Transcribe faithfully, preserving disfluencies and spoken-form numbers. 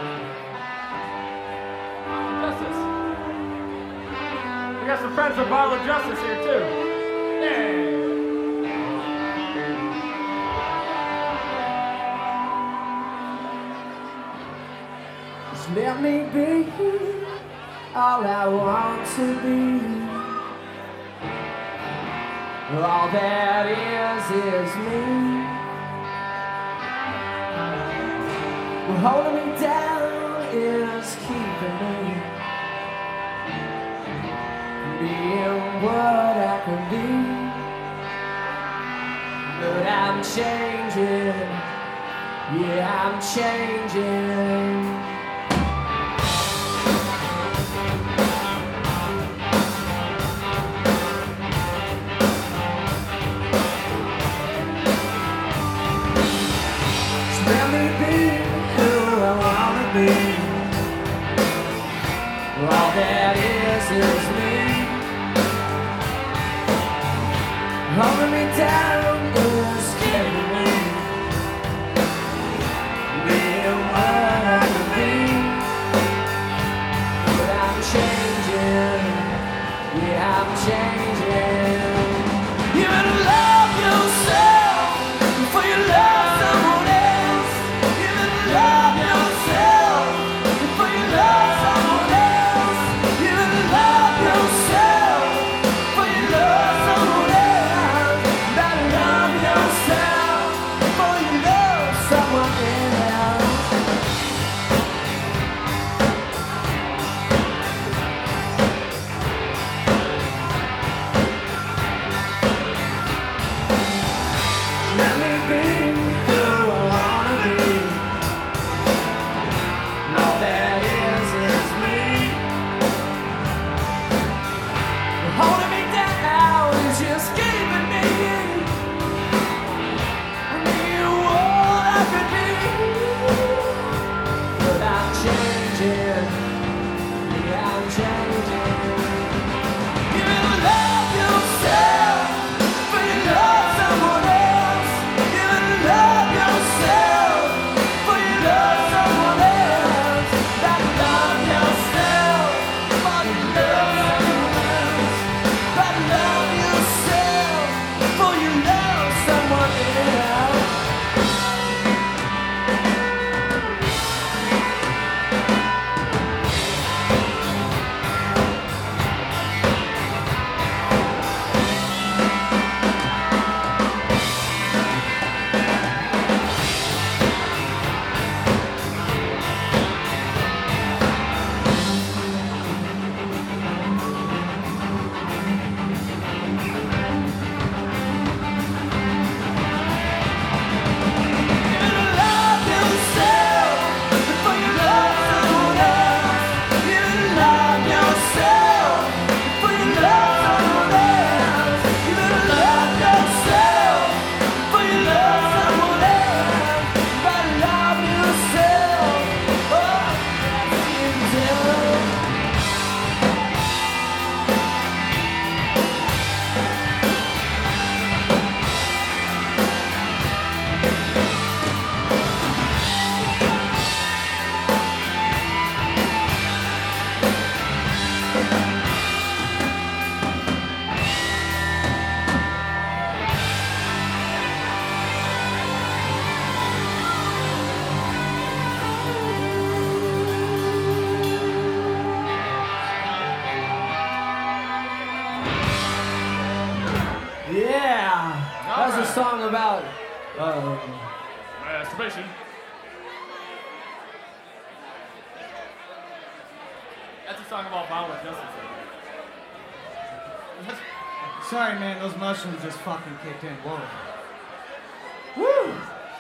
Justice. We got some friends from Bottle of Justice here too. Yeah. Just let me be all I want to be. All that is is me. Well, holding me down is keeping me being what I could be. But I'm changing, yeah, I'm changing. Let me be who I wanna be. All that is is me. Holding me down is killing me. Being what I could be. But I'm changing. Yeah, I'm changing. You better love yourself before you love someone else. You better love yourself before you love someone else. You better love yourself before you love someone else. Better love yourself before you love someone else. Let me be who I wanna be. All that is is me. Holding me down is just keeping me being what I could be. But I'm changing. Yeah, I'm changing. You better love yourself before you love someone else. You better love yourself before you love someone else. Better love yourself before you love someone else. Better love yourself before you love someone else. You better love yourself before you love someone else. You better love yourself before you love someone else. You better love yourself before you love someone else. You better love yourself. Oh, you do. Yeah, that's Alright. a song about. Uh, Masturbation. That's a song about Bottle of Justice. Sorry, man, those mushrooms just fucking kicked in. Whoa.